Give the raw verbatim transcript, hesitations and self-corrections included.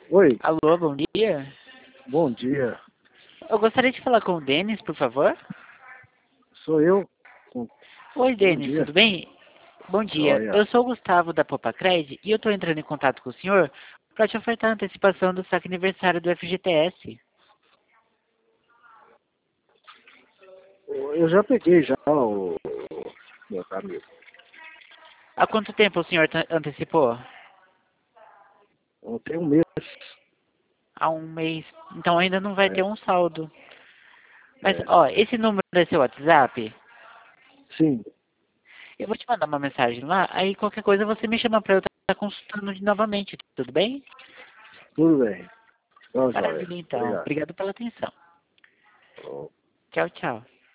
Oi, Alô, bom dia. bom dia. Eu gostaria de falar com o Denis, por favor. Sou eu. Oi, Bom Denis, dia. tudo bem? Bom dia. Olha, Eu sou o Gustavo da Popacred e eu estou entrando em contato com o senhor para te ofertar a antecipação do saque aniversário do F G T S. eu já peguei já o meu caminho. Há quanto tempo o senhor ta- antecipou? Ontem um mês. Há um mês. Então ainda não vai ter É, um saldo. Mas, é. ó, esse número é seu WhatsApp? Sim, Eu vou te mandar uma mensagem lá, aí qualquer coisa você me chama para eu estar consultando de novamente, tudo bem? tudo bem. Então, joia. Maravilha, então. Obrigado. Obrigado pela atenção. Falou. Tchau, tchau.